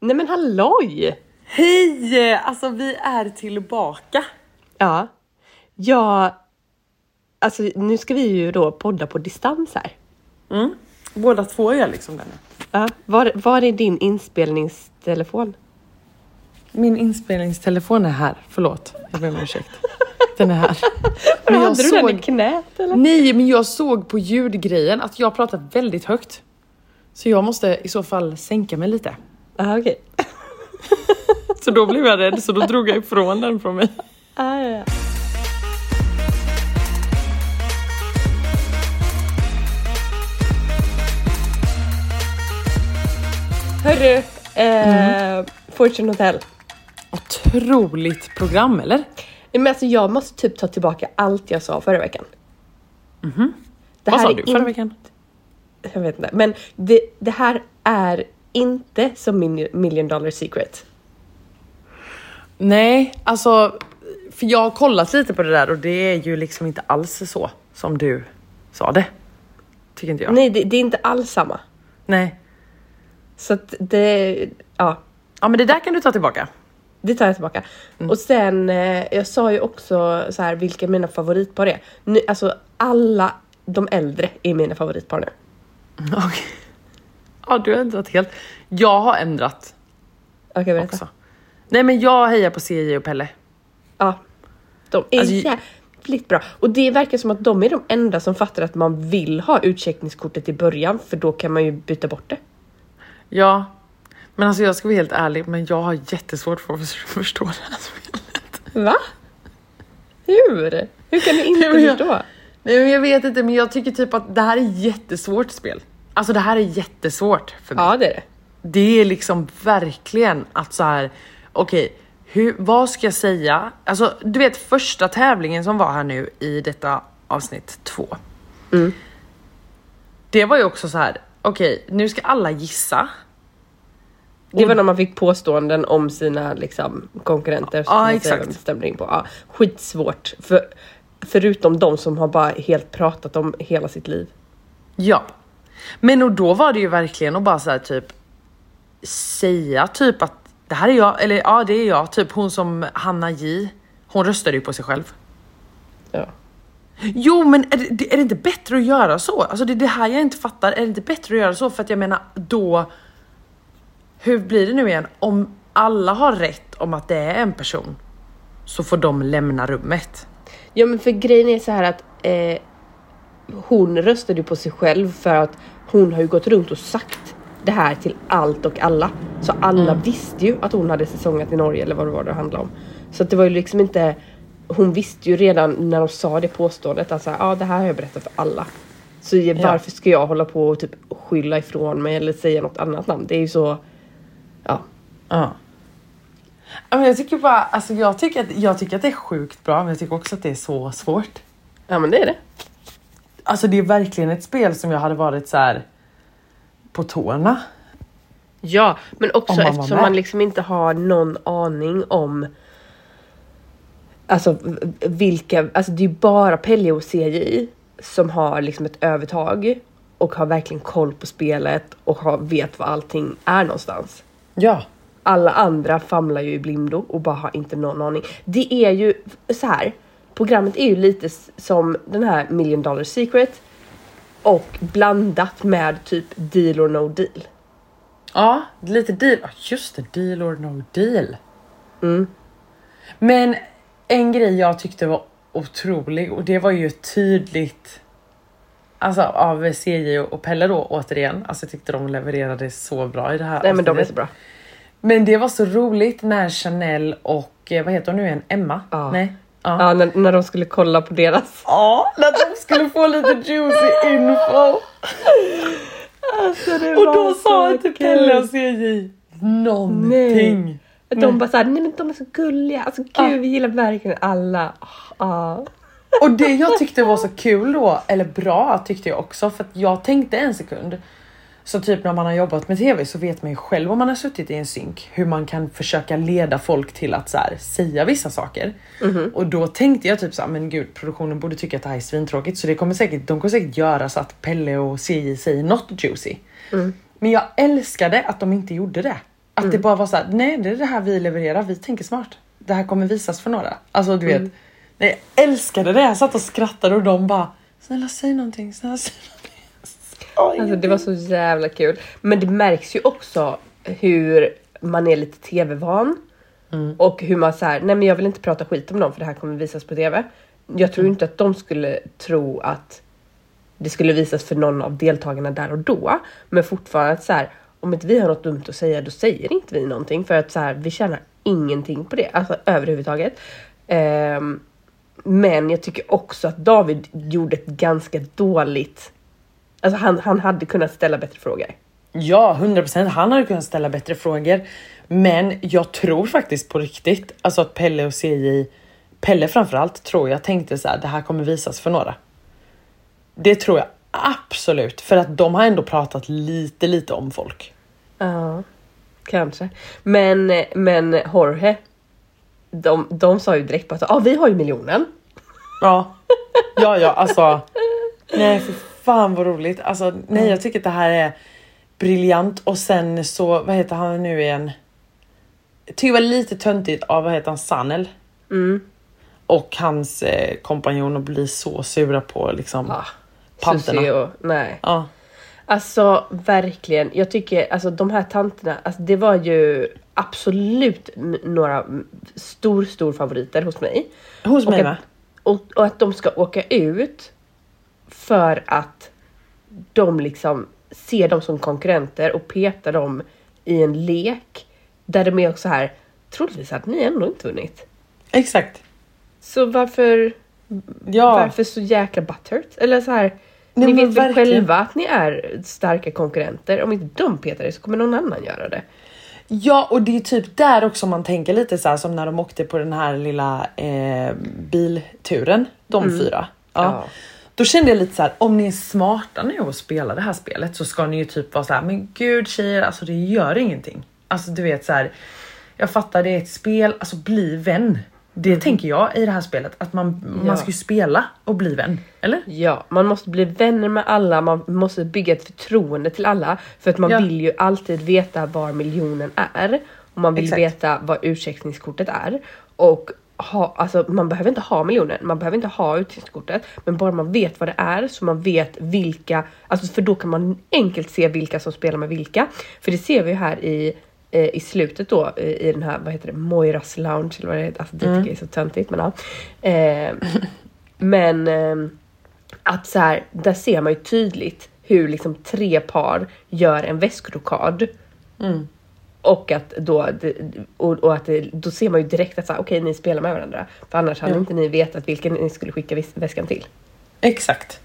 Nej men halloj! Hej! Alltså vi är tillbaka. Ja. Alltså nu ska vi ju då podda på distans här. Båda två gör liksom det nu. Ja. Var är din inspelningstelefon? Min inspelningstelefon är här. Förlåt, jag ber om ursäkt. Den är här. Men hade du den i knät eller? Nej, men jag såg på ljudgrejen att jag pratar väldigt högt. Så jag måste i så fall sänka mig lite. Ja, okej. Så då blev jag rädd, så då drog jag ifrån den från mig. Ja. Hörru, Fortune Hotel. Otroligt program, eller? Men alltså jag måste typ ta tillbaka allt jag sa förra veckan. Vad sa du förra veckan? Jag vet inte, men det här är inte som Million Dollar Secret. Nej, alltså för jag har kollat lite på det där och det är ju liksom inte alls så som du sa det. Tycker inte jag. Nej, det är inte alls samma. Nej. Så att det, ja. Ja, men det där kan du ta tillbaka. Det tar jag tillbaka. Och sen, jag sa ju också så här, vilka mina favoritpar är. Nu, alltså alla de äldre är mina favoritpar nu. Okej. Ja, du har ändrat helt. Jag har ändrat Okej, berätta. också. Nej, men jag hejar på CJ och Pelle. Ja, de är Alltså, jävligt bra. Och det verkar som att de är de enda som fattar att man vill ha utcheckningskortet i början. För då kan man ju byta bort det. Ja, men alltså jag ska vara helt ärlig, men jag har jättesvårt för att förstå det här spelet. Va? Hur? Hur kan du inte förstå? Nej, men jag vet inte, men jag tycker typ att det här är jättesvårt spel. Alltså det här är jättesvårt för mig. Ja, det är det. Det är liksom verkligen att så här, okej, vad ska jag säga? Alltså du vet första tävlingen som var här nu i detta avsnitt 2. Det var ju också så här, okej, nu ska alla gissa. Det var när man fick påståenden om sina liksom, konkurrenter. Ja, exakt. Stämde in på. Ja, skitsvårt. Förutom de som har bara helt pratat om hela sitt liv. Ja. Men och då var det ju verkligen att bara så här typ säga typ att det här är jag, eller ja det är jag, typ hon som Hanna J, hon röstade ju på sig själv. Ja. Jo, men är det inte bättre att göra så? Alltså det här jag inte fattar, är det inte bättre att göra så? För att jag menar då, hur blir det nu igen? Om alla har rätt om att det är en person så får de lämna rummet. Ja, men för grejen är så här att hon röstade på sig själv för att hon har ju gått runt och sagt det här till allt och alla. Så alla visste ju att hon hade säsongat i Norge eller vad det var det handlade om. Så att det var ju liksom inte, hon visste ju redan när de sa det påståendet att ja, det här har jag berättat för alla. Så varför ska jag hålla på och typ skylla ifrån mig eller säga något annat namn? Det är ju så, ja. Ja. Men jag tycker bara, alltså jag tycker att det är sjukt bra, men jag tycker också att det är så svårt. Ja, men det är det. Alltså det är verkligen ett spel som jag hade varit så här på tårna. Ja, men också Om man var eftersom med. man liksom inte har någon aning om alltså vilka, alltså det är ju bara Pelle och CJ som har liksom ett övertag och har verkligen koll på spelet och vet vad allting är någonstans. Ja. Alla andra famlar ju i blindo och bara har inte någon aning. Det är ju så här, programmet är ju lite som den här Million Dollar Secret och blandat med typ Deal or No Deal. Ja, lite deal. Just det, Deal or No Deal. Men en grej jag tyckte var otrolig, och det var ju tydligt alltså av CJ och Pelle då återigen. Alltså jag tyckte de levererade så bra i det här. Nej, men de är så bra. Men det var så roligt när Chanel och vad heter hon nu igen? Emma? Ja. Nej. Ja, när de skulle kolla på deras. Ja, när de skulle få lite juicy info. Alltså, det Och var då sa så inte kul. Pelle och CJ någonting. De bara såhär, nej men de är så gulliga. Alltså gud, vi gillar verkligen alla. Och det jag tyckte var så kul då, eller bra tyckte jag också, för att jag tänkte en sekund. Så typ när man har jobbat med tv så vet man ju själv om man har suttit i en synk hur man kan försöka leda folk till att så här, säga vissa saker. Och då tänkte jag typ så här, men gud, produktionen borde tycka att det här är svintråkigt, så de kommer säkert göra så att Pelle och CJ säger något juicy. Men jag älskade att de inte gjorde det. Att det bara var så här, nej det är det här vi levererar, vi tänker smart. Det här kommer visas för några. Alltså du vet, nej, jag älskade det. Jag satt och skrattade och de bara, snälla säg någonting, snälla säg någonting. Alltså det var så jävla kul. Men det märks ju också hur man är lite tv-van. Och hur man så här, nej men jag vill inte prata skit om dem för det här kommer visas på tv. Jag tror inte att de skulle tro att det skulle visas för någon av deltagarna där och då. Men fortfarande så här, om inte vi har något dumt att säga, då säger inte vi någonting. För att så här, vi tjänar ingenting på det. Alltså överhuvudtaget. Men jag tycker också att David gjorde ett ganska dåligt... Alltså han hade kunnat ställa bättre frågor. Ja, 100%. Han hade kunnat ställa bättre frågor. Men jag tror faktiskt på riktigt. Alltså att Pelle och CJ... Pelle framförallt tror jag tänkte så här, det här kommer visas för några. Det tror jag absolut. För att de har ändå pratat lite om folk. Ja, kanske. Men Jorge, de sa ju direkt på att vi har ju miljonen. Ja, alltså. Nej, för fan vad roligt. Alltså, nej, jag tycker att det här är briljant. Och sen så, vad heter han nu igen? Det var lite töntigt av, vad heter han, Sanel. Och hans kompanjon och blir så sura på liksom panterna. Nej. Ja. Alltså verkligen, jag tycker alltså de här tanterna, alltså det var ju absolut några stor favoriter hos mig. Hos mig med. Och att de ska åka ut för att de liksom ser dem som konkurrenter och petar dem i en lek där de är också här, troligtvis att ni ändå inte vunnit. Exakt. Så varför så jäkla butthurt? Eller så här, nej, ni vet väl verkligen själva att ni är starka konkurrenter. Om inte de petar det så kommer någon annan göra det. Ja, och det är typ där också man tänker lite så här, som när de åkte på den här lilla bilturen, de 4. Ja. Då kände jag lite så här, om ni är smarta nu och spelar det här spelet så ska ni ju typ vara så här, men gud tjejer, alltså det gör ingenting. Alltså du vet så här, jag fattar det är ett spel, alltså bli vän. Det tänker jag i det här spelet, att man ska ju spela och bli vän, eller? Ja, man måste bli vänner med alla, man måste bygga ett förtroende till alla. För att man vill ju alltid veta var miljonen är. Och man vill veta vad utcheckningskortet är. Och alltså, man behöver inte ha miljonen, man behöver inte ha utcheckningskortet. Men bara man vet vad det är, så man vet vilka, alltså för då kan man enkelt se vilka som spelar med vilka. För det ser vi ju här i slutet då, i den här, vad heter det, Moiras Lounge eller vad det heter, alltså det tycker jag är så töntigt, men men att så här, där ser man ju tydligt hur liksom 3 par gör en väskrokad. Och att då då ser man ju direkt att så här, okej, ni spelar med varandra, för annars hade inte ni vetat vilken ni skulle skicka väskan till. Exakt.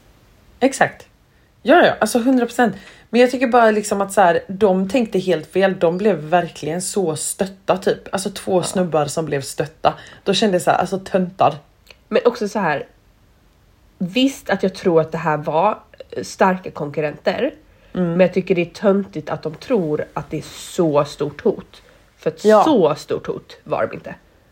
Ja, alltså 100%. Men jag tycker bara liksom att så här, de tänkte helt fel. De blev verkligen så stötta typ. Alltså 2 snubbar som blev stötta. Då kände jag så här, alltså töntar. Men också så här, visst att jag tror att det här var starka konkurrenter. Men jag tycker det är töntigt att de tror att det är så stort hot. För att så stort hot var de inte.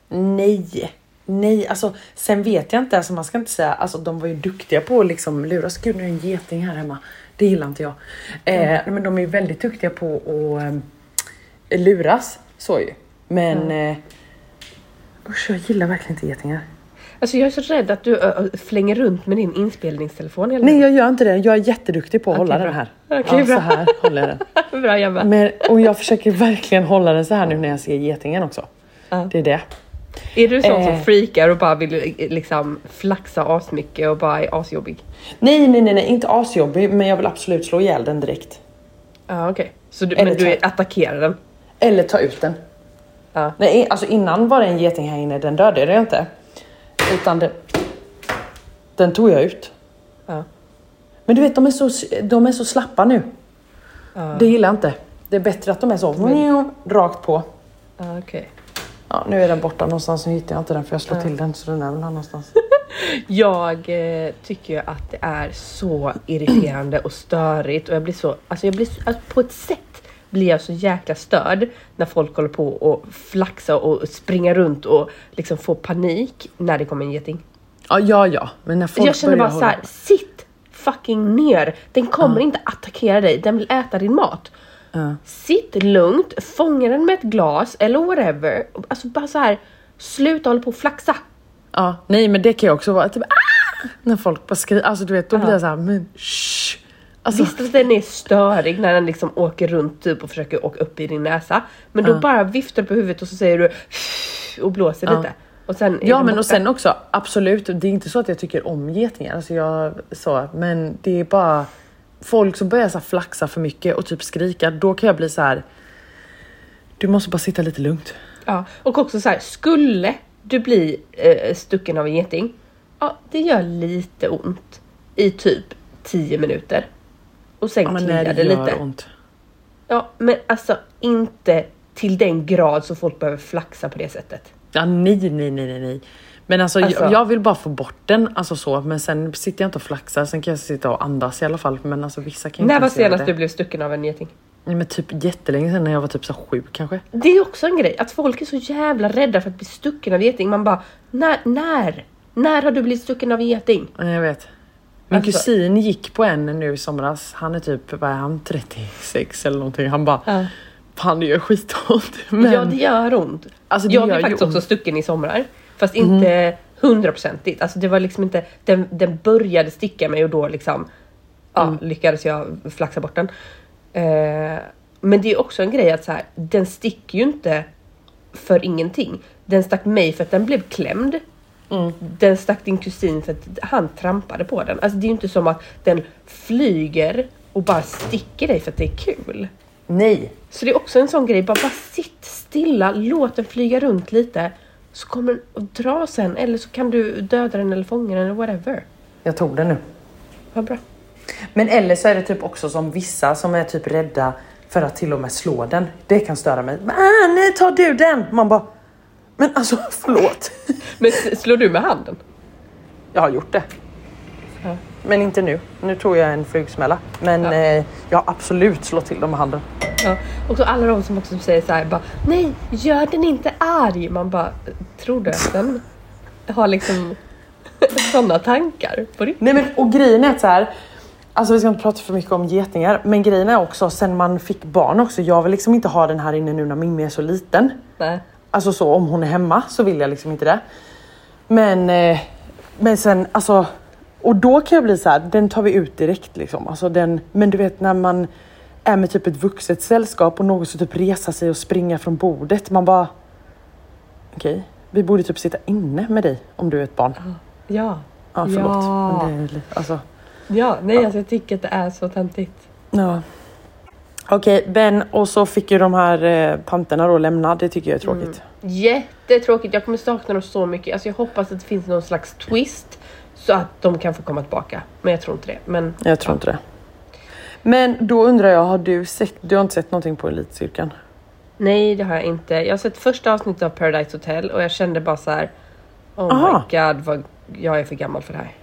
Nej, alltså sen vet jag inte, alltså man ska inte säga, alltså de var ju duktiga på att liksom luras. Gud, nu är en geting här hemma. Det gillar inte jag. Men de är ju väldigt duktiga på att luras, så ju. Men usch, jag gillar verkligen inte getingar. Alltså jag är så rädd att du flänger runt med din inspelningstelefon. Eller? Nej, jag gör inte det. Jag är jätteduktig på att hålla bra. den här. Okay, så här håller jag den. Bra jobbat. Och jag försöker verkligen hålla den så här nu när jag ser getingen också. Det är det. Är du sån som freakar och bara vill liksom flaxa asmycket och bara är asjobbig? Nej, inte asjobbig, men jag vill absolut slå ihjäl den direkt. Okej. Så du attackerar den? Eller ta ut den. Nej, alltså innan var det en geting här inne, den dödade jag inte. Utan den tog jag ut. Men du vet, de är så slappa nu. Det gillar jag inte. Det är bättre att de är så rakt på. Okej. Ja, nu är den borta någonstans. Nu hittar jag inte den för jag slår till den, så den är väl någonstans. Jag tycker att det är så irriterande och störigt. Och jag blir på ett sätt blir jag så jäkla störd när folk håller på och flaxa och springa runt och liksom få panik när det kommer en geting. Ja. Men när folk jag känner bara så här, sitt fucking ner. Den kommer inte attackera dig. Den vill äta din mat. Sitt lugnt, fånga den med ett glas eller whatever. Alltså bara så här, sluta hålla på och flaxa. Ja, nej men det kan jag också vara typ när folk bara skriver, alltså du vet, då blir jag så här, men shh. Alltså, visst att den är störig när den liksom åker runt typ och försöker åka upp i din näsa. Men då bara viftar du på huvudet och så säger du och blåser lite. Och sen ja, men och sen också, absolut, det är inte så att jag tycker om getingar. Alltså men det är bara folk som börjar så här flaxa för mycket och typ skrika. Då kan jag bli så här, du måste bara sitta lite lugnt. Ja, och också så här, skulle du bli stucken av en geting, ja, det gör lite ont i typ 10 minuter. Och sen kliar det lite. Ont. Ja, men alltså inte till den grad så folk behöver flaxa på det sättet. Ja, nej. Men alltså jag vill bara få bort den, alltså så. Men sen sitter jag inte och flaxar, sen kan jag sitta och andas i alla fall. Men alltså vissa kan inte. När var senast du blev stucken av en geting? Men typ jättelänge sedan, när jag var typ så 7 kanske. Det är också en grej, att folk är så jävla rädda för att bli stucken av geting. Man bara, när har du blivit stucken av en geting? Jag vet. Min kusin gick på en nu i somras. Han är typ, vad är han, 36 eller någonting. Han bara, fan det gör skitont. Men... Ja, det gör ont. Alltså, jag blev faktiskt också stucken i somrar. Fast inte 100%. Alltså det var liksom inte, den började sticka mig och då liksom, lyckades jag flaxa bort den. Men det är också en grej att så här, den sticker ju inte för ingenting. Den stack mig för att den blev klämd. Den stack din kusin för att han trampade på den. Alltså det är ju inte som att den flyger och bara sticker dig för att det är kul. Nej. Så det är också en sån grej, bara sitt stilla, låt den flyga runt lite. Så kommer den att dra sen, eller så kan du döda den eller fånga den eller whatever. Jag tog den nu. Vad bra. Men eller så är det typ också som vissa som är typ rädda för att till och med slå den. Det kan störa mig. Nej, tar du den? Man bara, men alltså förlåt. Men slår du med handen? Jag har gjort det. Ja. Men inte nu. Nu tror jag en flugsmälla. Men jag har absolut slått till dem med handen. Ja. Och så alla de som också säger så här, bara, nej, gör den inte arg. Man bara, tror du att den har liksom sådana tankar på riktigt? Nej, men och grejen är så här, alltså vi ska inte prata för mycket om getingar, men grejen är också, sen man fick barn också, jag vill liksom inte ha den här inne nu när Mimmi är så liten. Nej. Alltså så, om hon är hemma så vill jag liksom inte det. Men sen, alltså, och då kan jag bli så här, den tar vi ut direkt liksom. Alltså den, men du vet när man är med typ ett vuxet sällskap och någon så typ resa sig och springa från bordet, man bara, okej, vi borde typ sitta inne med dig om du är ett barn. Ja. Ja, förlåt. Ja. Men det är, alltså. Ja, nej, alltså jag tycker att det är så töntigt. Ja. Okej, Ben, och så fick ju de här tanterna då lämna. Det tycker jag är tråkigt. Jättetråkigt. Jag kommer sakna dem så mycket. Alltså jag hoppas att det finns någon slags twist så att de kan få komma tillbaka. Men jag tror inte det. Men, jag tror inte det. Men då undrar jag, har du har inte sett någonting på Elitstyrkan? Nej, det har jag inte. Jag har sett första avsnittet av Paradise Hotel och jag kände bara så här, oh my god, vad jag är för gammal för det här.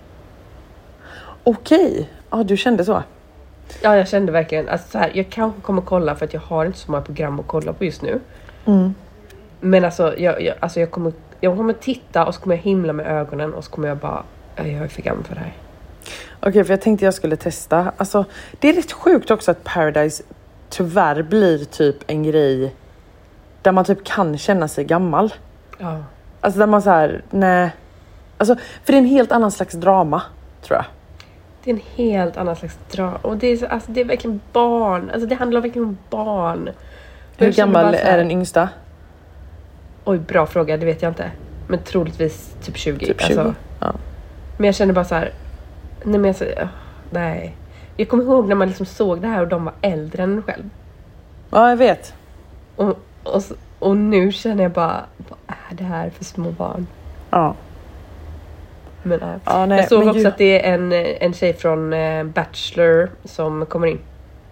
Okej. Ja, du kände så? Ja, jag kände verkligen. Alltså så här, jag kanske kommer kolla för att jag har inte så många program att kolla på just nu. Men alltså, jag kommer titta och så kommer jag himla med ögonen och så kommer jag bara, jag är för gammal för det här. Okej, för jag tänkte jag skulle testa. Alltså, det är rätt sjukt också att Paradise tyvärr blir typ en grej där man typ kan känna sig gammal. Ja. Alltså där man så här, nej. Alltså, för det är en helt annan slags drama, tror jag. Det är en helt annan slags drama. Och det är, så, alltså, det är verkligen barn. Alltså det handlar verkligen om barn. Hur gammal är den yngsta? Oj, bra fråga. Det vet jag inte. Men troligtvis typ 20. Typ 20? Alltså. Ja. Men jag känner bara så här. Nej. Jag kommer ihåg när man liksom såg det här och de var äldre än en själv. Ja, jag vet. Och nu känner jag bara, vad är det här för små barn? Ja. Men, nej, jag såg men också att det är en tjej från Bachelor som kommer in.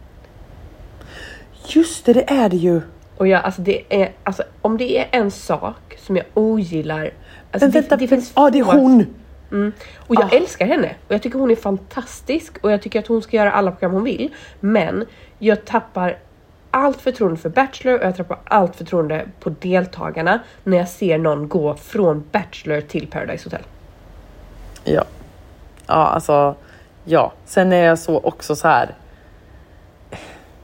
Just det, det är det ju. Och om det är en sak som jag ogillar. Alltså det finns det är hon. Och jag älskar henne. Och jag tycker hon är fantastisk. Och jag tycker att hon ska göra alla program hon vill. Men jag tappar allt förtroende för Bachelor. Och jag tappar allt förtroende på deltagarna. När jag ser någon gå från Bachelor till Paradise Hotel. Ja. Ja, alltså. Ja. Sen är jag så också så här.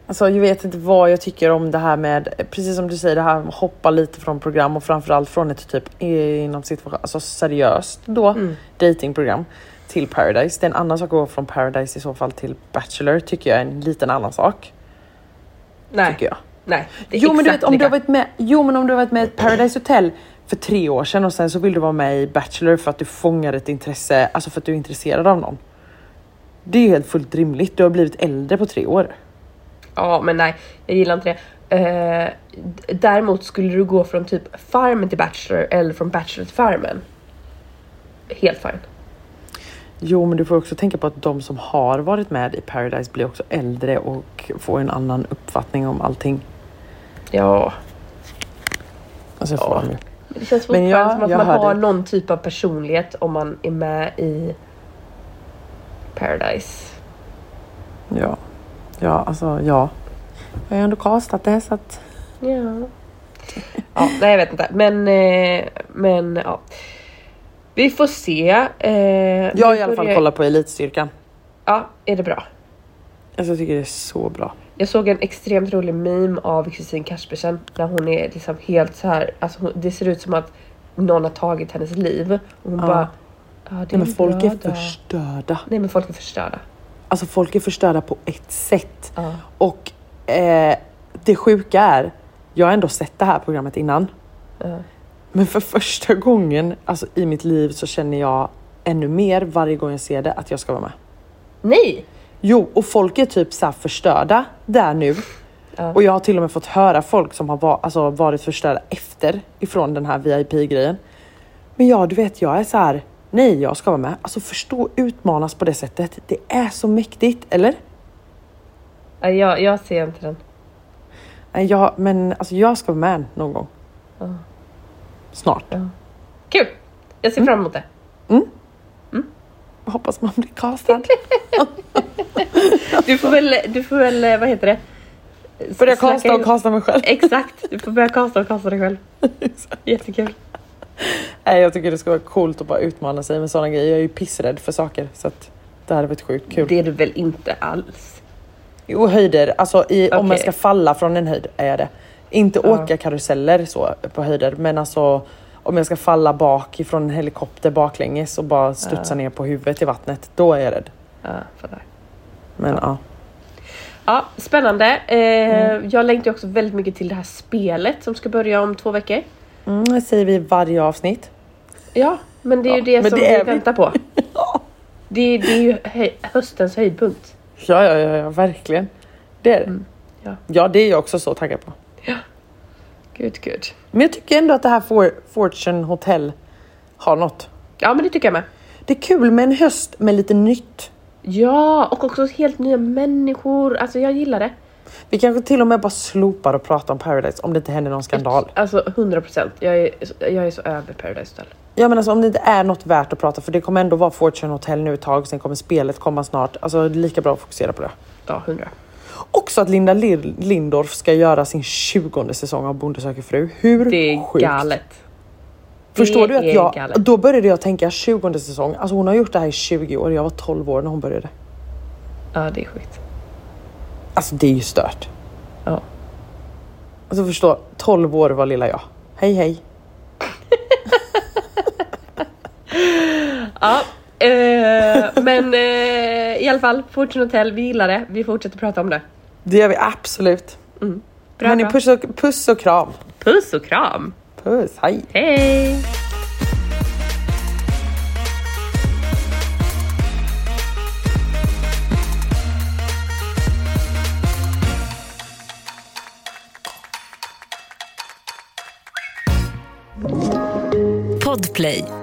Alltså jag vet inte vad jag tycker om det här med, precis som du säger, det här hoppa lite från program och framförallt från ett typ inom situation, alltså seriöst då datingprogram till Paradise. Det är en annan sak att gå från Paradise i så fall till Bachelor, tycker jag är en liten annan sak. Nej. Tycker jag. Nej, det är Jo men du vet, exakt om du har lika. varit med, om du har varit med i ett Paradise Hotel för 3 år sedan och sen så vill du vara med i Bachelor för att du fångar ett intresse, alltså för att du är intresserad av någon. Det är ju helt fullt rimligt. Du har blivit äldre på 3 år. Ja, men nej, jag gillar inte det. Däremot skulle du gå från typ Farmen till Bachelor eller från Bachelor till Farmen. Helt fine. Jo, men du får också tänka på att de som har varit med i Paradise blir också äldre och får en annan uppfattning om allting. Ja. Alltså, ja. Men det känns fortfarande Men som att man har någon typ av personlighet om man är med i Paradise. Ja. Ja, alltså ja. Jag har ändå castat det så att... Ja. Ja, nej jag vet inte. Men ja. Vi får se. Jag har i alla fall kollat på Elitstyrkan. Ja, är det bra? Alltså, jag tycker det är så bra. Jag såg en extremt rolig meme av Kristin Kaspersen när hon är liksom helt så här, alltså det ser ut som att någon har tagit hennes liv och hon bara det nej, men folk är förstörda. Nej, men folk är förstörda. Alltså folk är förstörda på ett sätt. Och det sjuka är, jag har ändå sett det här programmet innan. Men för första gången alltså, i mitt liv så känner jag ännu mer varje gång jag ser det att jag ska vara med. Nej! Jo, och folk är typ så här förstörda där nu. Och jag har till och med fått höra folk som har varit förstörda efter ifrån den här VIP-grejen. Men ja, du vet, jag är så här, nej, jag ska vara med. Alltså förstå, utmanas på det sättet. Det är så mäktigt, eller? Jag ser inte den. Ja, men alltså jag ska vara med någon gång. Snart. Kul! Jag ser fram emot det. Jag hoppas man blir castad. Du får väl, vad heter det? Börja kasta och kasta mig själv. Exakt, du får börja kasta och kasta dig själv. Jättekul. Nej, jag tycker det ska vara coolt att bara utmana sig med sådana grejer. Jag är ju pissrädd för saker, så att det hade varit sjukt kul. Det är du väl inte alls? Jo, höjder. Alltså om jag ska falla från en höjd är jag det. Inte åka karuseller så på höjder, men alltså om jag ska falla bak ifrån en helikopter baklänges och bara studsa ner på huvudet i vattnet, då är jag rädd. Ja, fattar. Men Ja, spännande. Jag längtar också väldigt mycket till det här spelet som ska börja om 2 veckor. Det säger vi varje avsnitt. Ja, men det är ju det som vi väntar på. Det är ju höstens höjdpunkt. Ja, verkligen. Det är det. Ja, det är jag också så taggad på. Ja. Good. Men jag tycker ändå att det här Fortune Hotel har något. Ja, men det tycker jag med. Det är kul med en höst med lite nytt. Ja, och också helt nya människor. Alltså jag gillar det. Vi kanske till och med bara slopar och pratar om Paradise om det inte händer någon skandal. Alltså 100%. Jag är så över Paradise Hotel. Ja, men alltså om det inte är något värt att prata, för det kommer ändå vara Fortune Hotel nu ett tag, sen kommer spelet komma snart. Alltså det är lika bra att fokusera på det. Ja, 100. Också att Linda Lindorff ska göra sin 20:e säsong av Bonde söker fru. Hur det är sjukt? Galet. Förstår du att då började jag tänka 20:e säsong. Alltså hon har gjort det här i 20 år. Jag var 12 år när hon började. Ja, det är sjukt. Alltså det är ju stört. Ja. Alltså förstå, 12 år var lilla jag. Hej. Ja, men i alla fall, Fortune Hotel, vi gillar det. Vi fortsätter prata om det. Det gör vi absolut. Bra. Hörni, puss och kram. Puss och kram. Puss, hej. Hej. Podplay.